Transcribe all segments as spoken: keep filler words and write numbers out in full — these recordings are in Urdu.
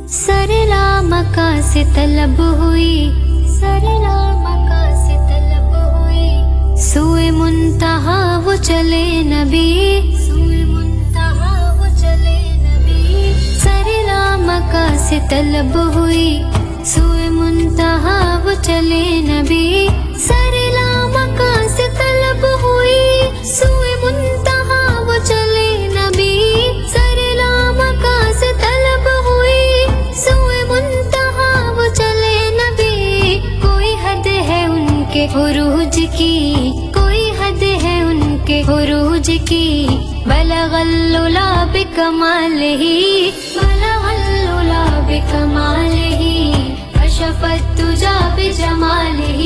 سرلا مکہ سے طلب ہوئی، سرلا مکہ سے طلب ہوئی، سوئے منتہا وہ چلے نبی، سوئے منتہا وہ چلے نبی، سرلا مکہ سے طلب ہوئی، سوئے منتہا وہ چلے نبی، سرلا مکہ سے طلب ہوئی، سوئے منتہا وہ چلے نبی، سرلا مکہ سے طلب ہوئی، سوئے منتہا وہ چلے نبی، کوئی حد ہے ان کے عروج کی، کوئی حد ہے ان کے عروج کی، بلغ العلا بکمالہ، بلغ العلا بکمالہ، کشف الدجی بجمالہ،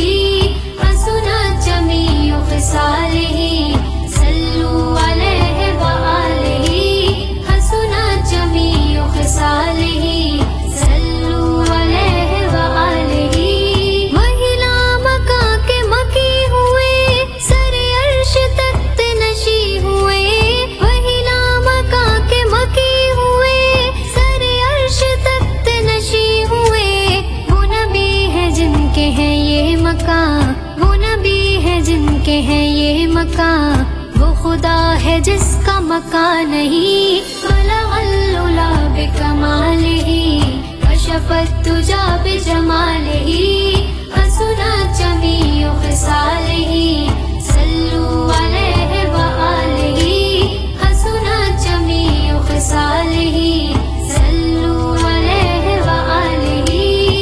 حسنت جمیع خصالہ، صلوا علیہ وآلہ، حسنت جمیع خصالہ، صلوا علیہ وآلہ، وہی لامکہ کے مکی ہوئے، سر عرش تخت نشی ہوئے، وہی لامکہ کے مکی ہوئے، سر عرش تخت نشی ہوئے، وہ نبی ہے جن کے ہیں یہ مقام، وہ نبی ہے جن کے ہیں یہ مقام، وہ خدا ہے جس کا مکان نہیں، بلغ العلا بکمالہ، کشف الدجی بجمالہ، حسنت جمیع خصالہ، صلوا علیہ وآلہ، حسنت جمیع خصالہ، صلوا علیہ وآلہ،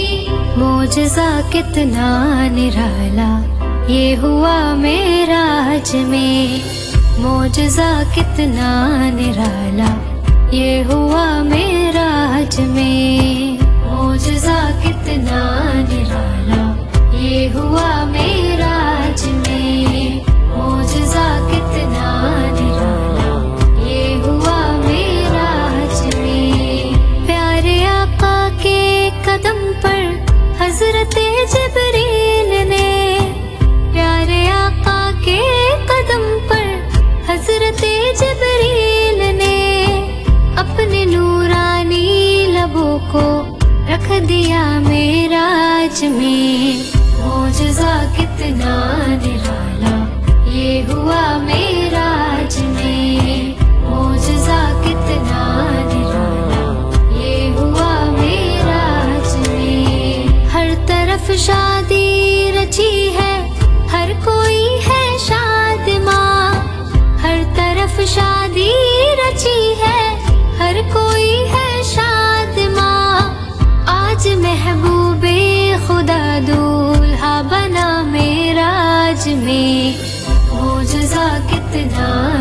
معجزہ کتنا نرالا یہ ہوا معراج میں، معجزہ کتنا نرالا یہ ہوا معراج میں، معجزہ کتنا نرالا یہ ہوا معراج میں، معجزہ کتنا نرالا یہ ہوا معراج میں، پیارے آقا کے قدم پر حضرت جبریل نے، پیارے آقا کے قدم پر حضرت جبریل نے، اپنے نورانی لبوں کو رکھ دیا معراج میں، معجزہ کتنا نرالا یہ ہوا معراج میں، معجزہ کتنا نرالا یہ ہوا معراج میں، ہر طرف شادی رچی ہے، ہر کوئی ہے شاد ماں، ہر طرف شادی رچی ہے، ہر کوئی ہے شاد ماں، آج محبوب خدا دولہا بنا معراج میں، معجزہ کتنا